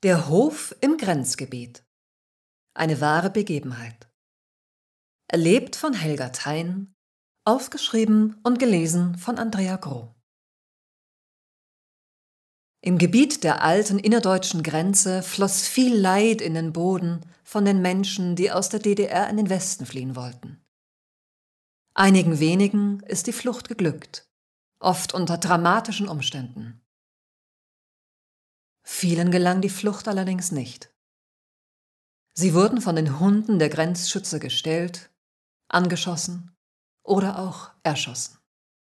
Der Hof im Grenzgebiet. Eine wahre Begebenheit. Erlebt von Helga Thein, aufgeschrieben und gelesen von Andrea Groh. Im Gebiet der alten innerdeutschen Grenze floss viel Leid in den Boden von den Menschen, die aus der DDR in den Westen fliehen wollten. Einigen wenigen ist die Flucht geglückt, oft unter dramatischen Umständen. Vielen gelang die Flucht allerdings nicht. Sie wurden von den Hunden der Grenzschützer gestellt, angeschossen oder auch erschossen.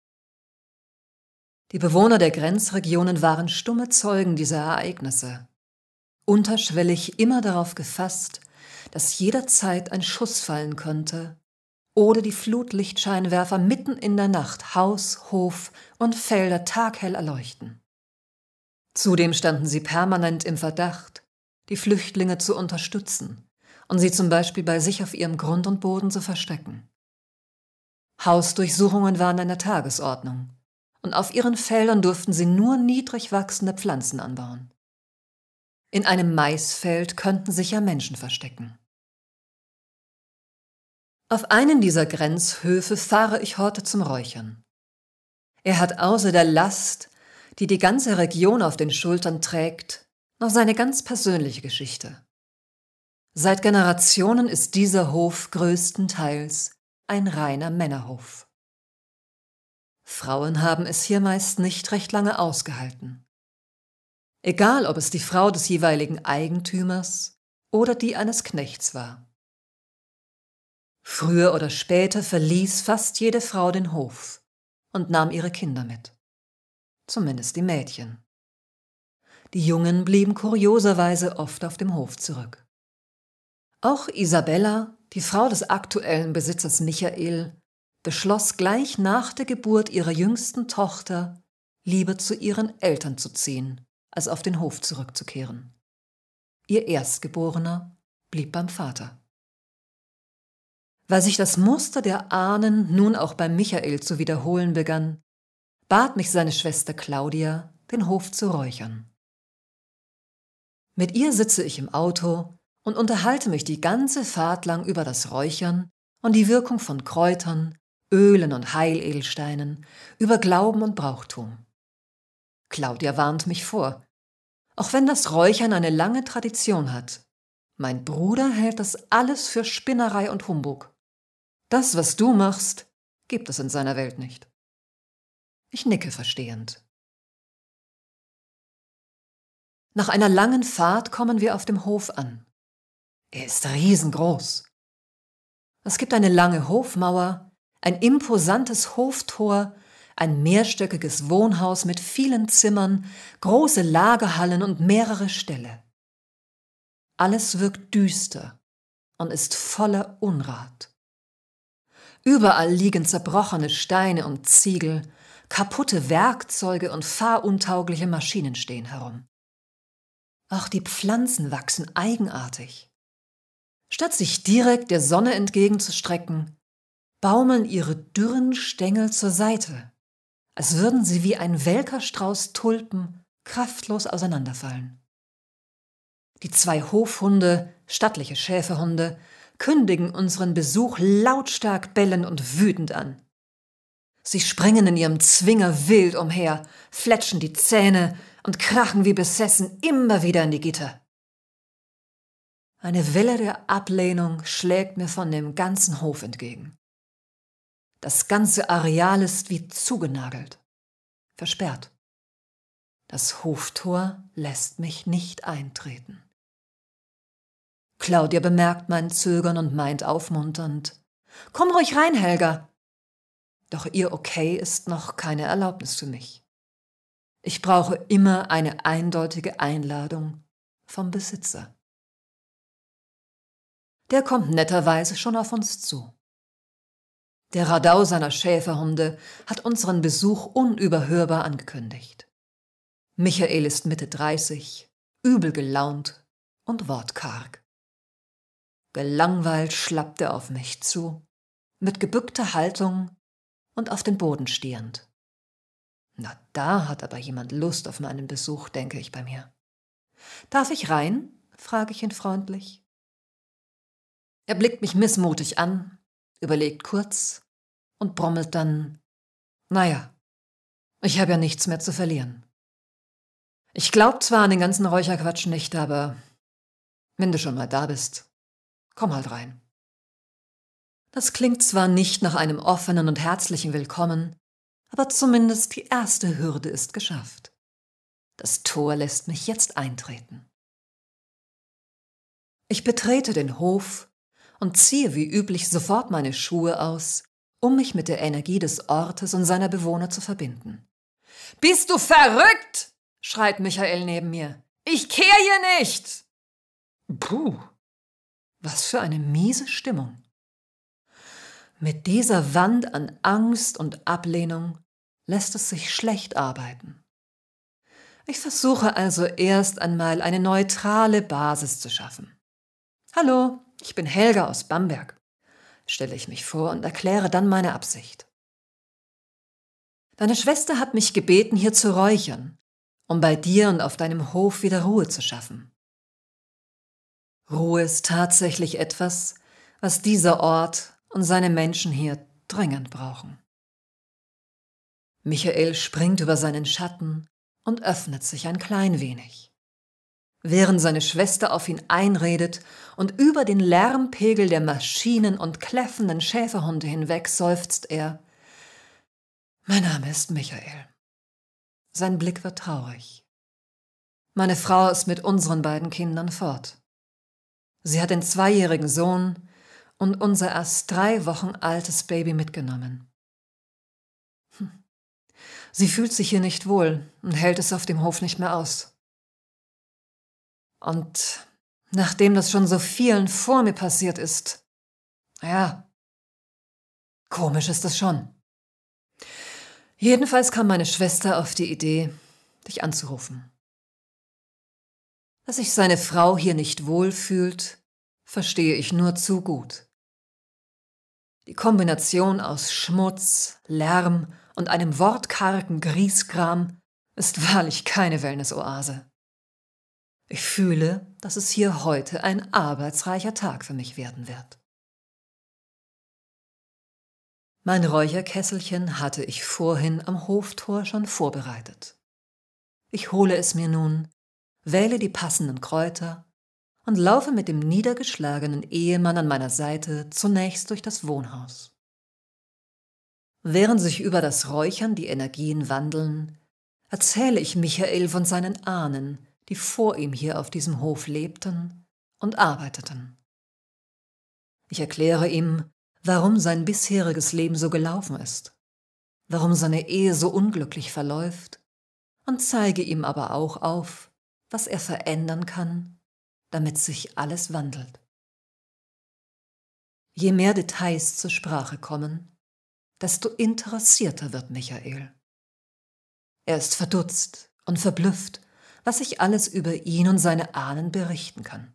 Die Bewohner der Grenzregionen waren stumme Zeugen dieser Ereignisse, unterschwellig immer darauf gefasst, dass jederzeit ein Schuss fallen könnte oder die Flutlichtscheinwerfer mitten in der Nacht Haus, Hof und Felder taghell erleuchten. Zudem standen sie permanent im Verdacht, die Flüchtlinge zu unterstützen und sie zum Beispiel bei sich auf ihrem Grund und Boden zu verstecken. Hausdurchsuchungen waren an der Tagesordnung und auf ihren Feldern durften sie nur niedrig wachsende Pflanzen anbauen. In einem Maisfeld könnten sich ja Menschen verstecken. Auf einen dieser Grenzhöfe fahre ich heute zum Räuchern. Er hat außer der Last, die die ganze Region auf den Schultern trägt, noch seine ganz persönliche Geschichte. Seit Generationen ist dieser Hof größtenteils ein reiner Männerhof. Frauen haben es hier meist nicht recht lange ausgehalten. Egal, ob es die Frau des jeweiligen Eigentümers oder die eines Knechts war. Früher oder später verließ fast jede Frau den Hof und nahm ihre Kinder mit. Zumindest die Mädchen. Die Jungen blieben kurioserweise oft auf dem Hof zurück. Auch Isabella, die Frau des aktuellen Besitzers Michael, beschloss gleich nach der Geburt ihrer jüngsten Tochter, lieber zu ihren Eltern zu ziehen, als auf den Hof zurückzukehren. Ihr Erstgeborener blieb beim Vater. Weil sich das Muster der Ahnen nun auch bei Michael zu wiederholen begann, bat mich seine Schwester Claudia, den Hof zu räuchern. Mit ihr sitze ich im Auto und unterhalte mich die ganze Fahrt lang über das Räuchern und die Wirkung von Kräutern, Ölen und Heiledelsteinen, über Glauben und Brauchtum. Claudia warnt mich vor. Auch wenn das Räuchern eine lange Tradition hat, mein Bruder hält das alles für Spinnerei und Humbug. Das, was du machst, gibt es in seiner Welt nicht. Ich nicke verstehend. Nach einer langen Fahrt kommen wir auf dem Hof an. Er ist riesengroß. Es gibt eine lange Hofmauer, ein imposantes Hoftor, ein mehrstöckiges Wohnhaus mit vielen Zimmern, große Lagerhallen und mehrere Ställe. Alles wirkt düster und ist voller Unrat. Überall liegen zerbrochene Steine und Ziegel, kaputte Werkzeuge und fahruntaugliche Maschinen stehen herum. Auch die Pflanzen wachsen eigenartig. Statt sich direkt der Sonne entgegenzustrecken, baumeln ihre dürren Stängel zur Seite, als würden sie wie ein welker Strauß Tulpen kraftlos auseinanderfallen. Die 2 Hofhunde, stattliche Schäferhunde, kündigen unseren Besuch lautstark bellend und wütend an. Sie springen in ihrem Zwinger wild umher, fletschen die Zähne und krachen wie besessen immer wieder in die Gitter. Eine Welle der Ablehnung schlägt mir von dem ganzen Hof entgegen. Das ganze Areal ist wie zugenagelt, versperrt. Das Hoftor lässt mich nicht eintreten. Claudia bemerkt mein Zögern und meint aufmunternd: »Komm ruhig rein, Helga!« Doch ihr Okay ist noch keine Erlaubnis für mich. Ich brauche immer eine eindeutige Einladung vom Besitzer. Der kommt netterweise schon auf uns zu. Der Radau seiner Schäferhunde hat unseren Besuch unüberhörbar angekündigt. Michael ist Mitte 30, übel gelaunt und wortkarg. Gelangweilt schlappt er auf mich zu, mit gebückter Haltung und auf den Boden stierend. Na, da hat aber jemand Lust auf meinen Besuch, denke ich bei mir. Darf ich rein? Frage ich ihn freundlich. Er blickt mich missmutig an, überlegt kurz und brommelt dann: Naja, ich habe ja nichts mehr zu verlieren. Ich glaub zwar an den ganzen Räucherquatsch nicht, aber wenn du schon mal da bist, komm halt rein. Das klingt zwar nicht nach einem offenen und herzlichen Willkommen, aber zumindest die erste Hürde ist geschafft. Das Tor lässt mich jetzt eintreten. Ich betrete den Hof und ziehe wie üblich sofort meine Schuhe aus, um mich mit der Energie des Ortes und seiner Bewohner zu verbinden. »Bist du verrückt?« schreit Michael neben mir. »Ich kehr hier nicht!« Puh, was für eine miese Stimmung. Mit dieser Wand an Angst und Ablehnung lässt es sich schlecht arbeiten. Ich versuche also erst einmal eine neutrale Basis zu schaffen. »Hallo, ich bin Helga aus Bamberg«, stelle ich mich vor und erkläre dann meine Absicht. »Deine Schwester hat mich gebeten, hier zu räuchern, um bei dir und auf deinem Hof wieder Ruhe zu schaffen.« Ruhe ist tatsächlich etwas, was dieser Ort und seine Menschen hier dringend brauchen. Michael springt über seinen Schatten und öffnet sich ein klein wenig. Während seine Schwester auf ihn einredet und über den Lärmpegel der Maschinen und kläffenden Schäferhunde hinweg seufzt er: »Mein Name ist Michael.« Sein Blick wird traurig. Meine Frau ist mit unseren beiden Kindern fort. Sie hat den 2-jährigen Sohn und unser erst 3 Wochen altes Baby mitgenommen. Sie fühlt sich hier nicht wohl und hält es auf dem Hof nicht mehr aus. Und nachdem das schon so vielen vor mir passiert ist, ja, komisch ist es schon. Jedenfalls kam meine Schwester auf die Idee, dich anzurufen. Dass sich seine Frau hier nicht wohlfühlt, verstehe ich nur zu gut. Die Kombination aus Schmutz, Lärm und einem wortkargen Grieskram ist wahrlich keine Wellness-Oase. Ich fühle, dass es hier heute ein arbeitsreicher Tag für mich werden wird. Mein Räucherkesselchen hatte ich vorhin am Hoftor schon vorbereitet. Ich hole es mir nun, wähle die passenden Kräuter und laufe mit dem niedergeschlagenen Ehemann an meiner Seite zunächst durch das Wohnhaus. Während sich über das Räuchern die Energien wandeln, erzähle ich Michael von seinen Ahnen, die vor ihm hier auf diesem Hof lebten und arbeiteten. Ich erkläre ihm, warum sein bisheriges Leben so gelaufen ist, warum seine Ehe so unglücklich verläuft, und zeige ihm aber auch auf, was er verändern kann, damit sich alles wandelt. Je mehr Details zur Sprache kommen, desto interessierter wird Michael. Er ist verdutzt und verblüfft, was ich alles über ihn und seine Ahnen berichten kann.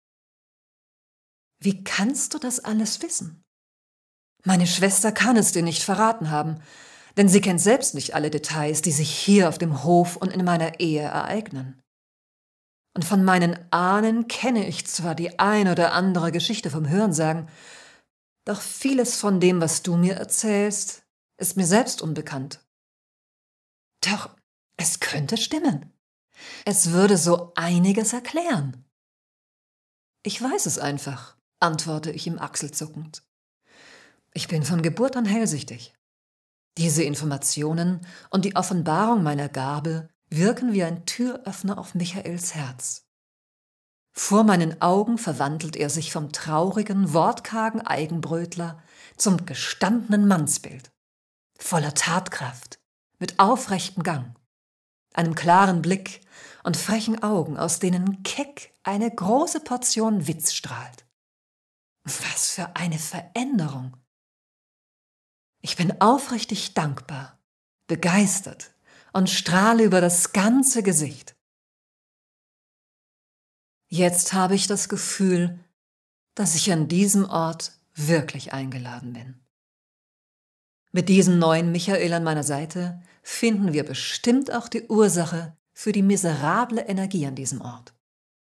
»Wie kannst du das alles wissen? Meine Schwester kann es dir nicht verraten haben, denn sie kennt selbst nicht alle Details, die sich hier auf dem Hof und in meiner Ehe ereignen. Und von meinen Ahnen kenne ich zwar die ein oder andere Geschichte vom Hörensagen, doch vieles von dem, was du mir erzählst, ist mir selbst unbekannt. Doch es könnte stimmen. Es würde so einiges erklären.« »Ich weiß es einfach«, antworte ich ihm achselzuckend. »Ich bin von Geburt an hellsichtig. Diese Informationen und die Offenbarung meiner Gabe wirken wie ein Türöffner auf Michaels Herz. Vor meinen Augen verwandelt er sich vom traurigen, wortkargen Eigenbrötler zum gestandenen Mannsbild, voller Tatkraft, mit aufrechtem Gang, einem klaren Blick und frechen Augen, aus denen keck eine große Portion Witz strahlt. Was für eine Veränderung! Ich bin aufrichtig dankbar, begeistert und strahle über das ganze Gesicht. Jetzt habe ich das Gefühl, dass ich an diesem Ort wirklich eingeladen bin. Mit diesem neuen Michael an meiner Seite finden wir bestimmt auch die Ursache für die miserable Energie an diesem Ort.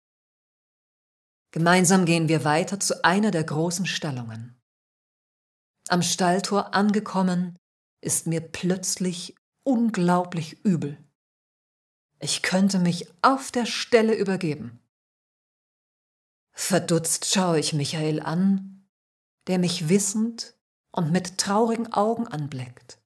Gemeinsam gehen wir weiter zu einer der großen Stallungen. Am Stalltor angekommen, ist mir plötzlich unglaublich übel. Ich könnte mich auf der Stelle übergeben. Verdutzt schaue ich Michael an, der mich wissend und mit traurigen Augen anblickt.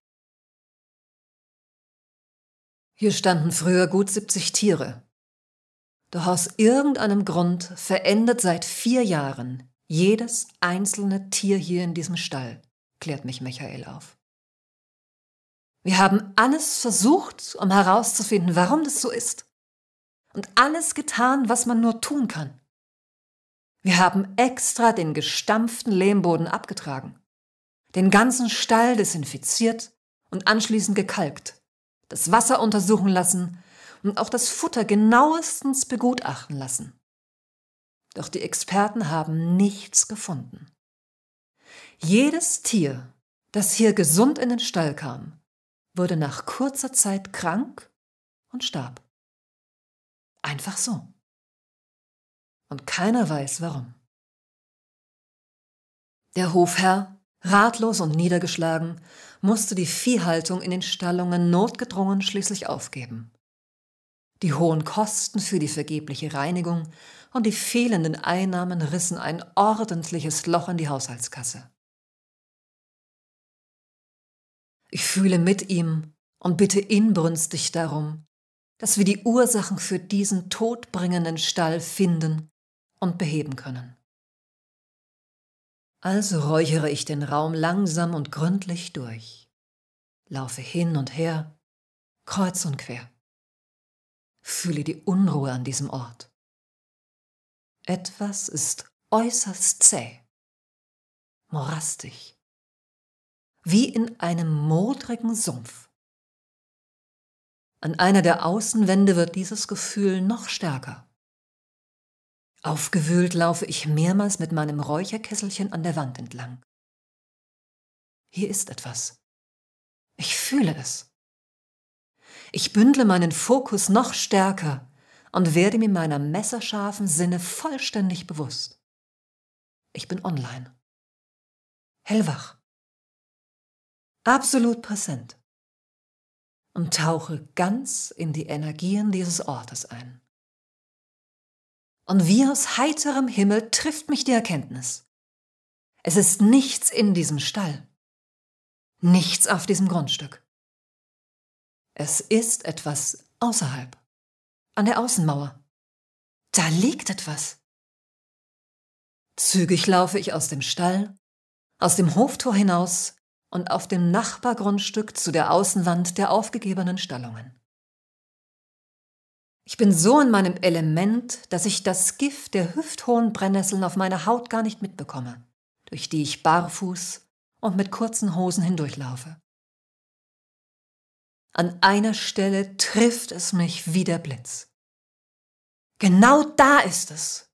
Hier standen früher gut 70 Tiere. Doch aus irgendeinem Grund verendet seit 4 Jahren jedes einzelne Tier hier in diesem Stall, klärt mich Michael auf. Wir haben alles versucht, um herauszufinden, warum das so ist. Und alles getan, was man nur tun kann. Wir haben extra den gestampften Lehmboden abgetragen, den ganzen Stall desinfiziert und anschließend gekalkt, das Wasser untersuchen lassen und auch das Futter genauestens begutachten lassen. Doch die Experten haben nichts gefunden. Jedes Tier, das hier gesund in den Stall kam, wurde nach kurzer Zeit krank und starb. Einfach so. Und keiner weiß, warum. Der Hofherr, ratlos und niedergeschlagen, musste die Viehhaltung in den Stallungen notgedrungen schließlich aufgeben. Die hohen Kosten für die vergebliche Reinigung und die fehlenden Einnahmen rissen ein ordentliches Loch in die Haushaltskasse. Ich fühle mit ihm und bitte inbrünstig darum, dass wir die Ursachen für diesen todbringenden Stall finden und beheben können. Also räuchere ich den Raum langsam und gründlich durch, laufe hin und her, kreuz und quer, fühle die Unruhe an diesem Ort. Etwas ist äußerst zäh, morastig, wie in einem modrigen Sumpf. An einer der Außenwände wird dieses Gefühl noch stärker. Aufgewühlt laufe ich mehrmals mit meinem Räucherkesselchen an der Wand entlang. Hier ist etwas. Ich fühle es. Ich bündle meinen Fokus noch stärker und werde mir meiner messerscharfen Sinne vollständig bewusst. Ich bin online. Hellwach. Absolut präsent. Und tauche ganz in die Energien dieses Ortes ein. Und wie aus heiterem Himmel trifft mich die Erkenntnis. Es ist nichts in diesem Stall. Nichts auf diesem Grundstück. Es ist etwas außerhalb, an der Außenmauer. Da liegt etwas. Zügig laufe ich aus dem Stall, aus dem Hoftor hinaus und auf dem Nachbargrundstück zu der Außenwand der aufgegebenen Stallungen. Ich bin so in meinem Element, dass ich das Gift der hüfthohen Brennnesseln auf meiner Haut gar nicht mitbekomme, durch die ich barfuß und mit kurzen Hosen hindurchlaufe. An einer Stelle trifft es mich wie der Blitz. Genau da ist es.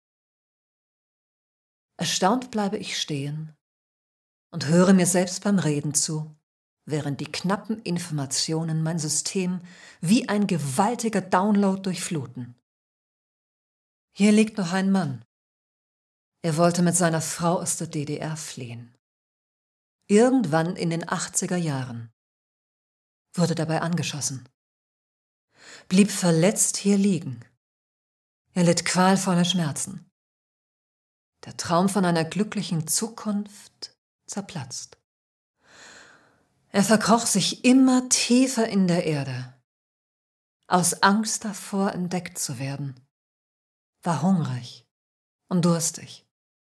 Erstaunt bleibe ich stehen und höre mir selbst beim Reden zu, während die knappen Informationen mein System wie ein gewaltiger Download durchfluten. Hier liegt noch ein Mann. Er wollte mit seiner Frau aus der DDR fliehen. Irgendwann in den 80er Jahren. Wurde dabei angeschossen. Blieb verletzt hier liegen. Er litt qualvolle Schmerzen. Der Traum von einer glücklichen Zukunft zerplatzt. Er verkroch sich immer tiefer in der Erde, aus Angst davor, entdeckt zu werden, war hungrig und durstig,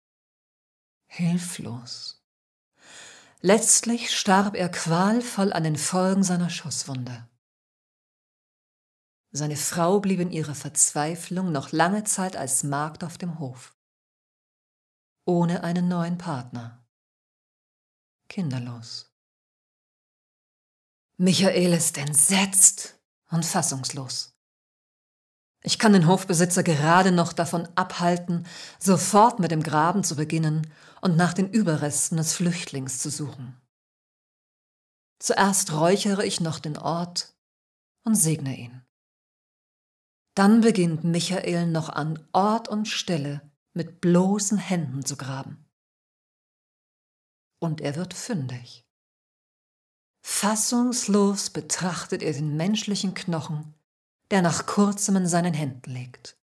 hilflos. Letztlich starb er qualvoll an den Folgen seiner Schusswunde. Seine Frau blieb in ihrer Verzweiflung noch lange Zeit als Magd auf dem Hof, ohne einen neuen Partner, kinderlos. Michael ist entsetzt und fassungslos. Ich kann den Hofbesitzer gerade noch davon abhalten, sofort mit dem Graben zu beginnen und nach den Überresten des Flüchtlings zu suchen. Zuerst räuchere ich noch den Ort und segne ihn. Dann beginnt Michael noch an Ort und Stelle mit bloßen Händen zu graben. Und er wird fündig. Fassungslos betrachtet er den menschlichen Knochen, der nach kurzem in seinen Händen liegt.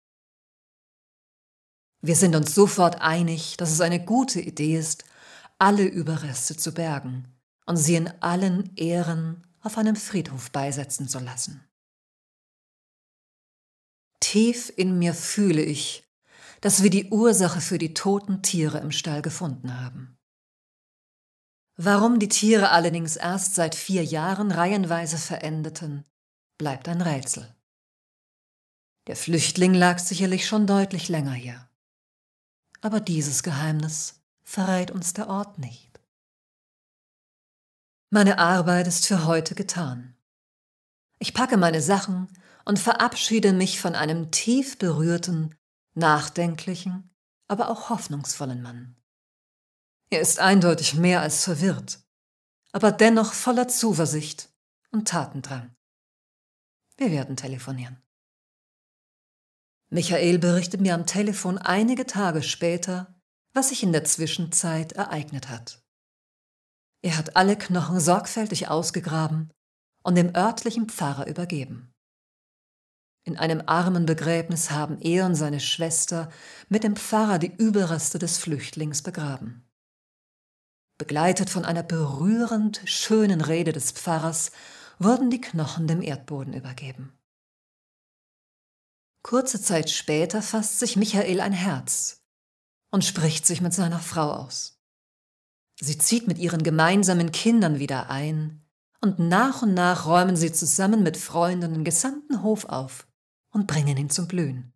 Wir sind uns sofort einig, dass es eine gute Idee ist, alle Überreste zu bergen und sie in allen Ehren auf einem Friedhof beisetzen zu lassen. Tief in mir fühle ich, dass wir die Ursache für die toten Tiere im Stall gefunden haben. Warum die Tiere allerdings erst seit 4 Jahren reihenweise verendeten, bleibt ein Rätsel. Der Flüchtling lag sicherlich schon deutlich länger hier. Aber dieses Geheimnis verrät uns der Ort nicht. Meine Arbeit ist für heute getan. Ich packe meine Sachen und verabschiede mich von einem tief berührten, nachdenklichen, aber auch hoffnungsvollen Mann. Er ist eindeutig mehr als verwirrt, aber dennoch voller Zuversicht und Tatendrang. Wir werden telefonieren. Michael berichtet mir am Telefon einige Tage später, was sich in der Zwischenzeit ereignet hat. Er hat alle Knochen sorgfältig ausgegraben und dem örtlichen Pfarrer übergeben. In einem Armenbegräbnis haben er und seine Schwester mit dem Pfarrer die Überreste des Flüchtlings begraben. Begleitet von einer berührend schönen Rede des Pfarrers wurden die Knochen dem Erdboden übergeben. Kurze Zeit später fasst sich Michael ein Herz und spricht sich mit seiner Frau aus. Sie zieht mit ihren gemeinsamen Kindern wieder ein und nach räumen sie zusammen mit Freunden den gesamten Hof auf und bringen ihn zum Blühen.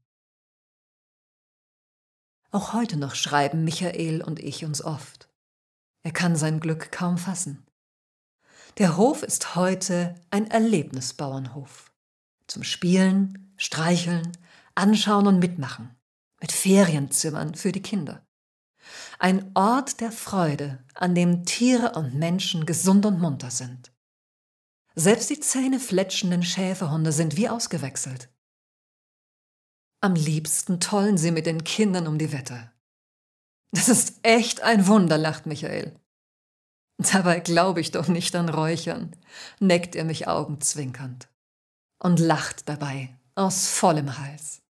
Auch heute noch schreiben Michael und ich uns oft. Er kann sein Glück kaum fassen. Der Hof ist heute ein Erlebnisbauernhof. Zum Spielen, Streicheln, Anschauen und Mitmachen. Mit Ferienzimmern für die Kinder. Ein Ort der Freude, an dem Tiere und Menschen gesund und munter sind. Selbst die zähnefletschenden Schäferhunde sind wie ausgewechselt. Am liebsten tollen sie mit den Kindern um die Wette. Das ist echt ein Wunder, lacht Michael. Dabei glaube ich doch nicht an Räuchern, neckt er mich augenzwinkernd und lacht dabei aus vollem Hals.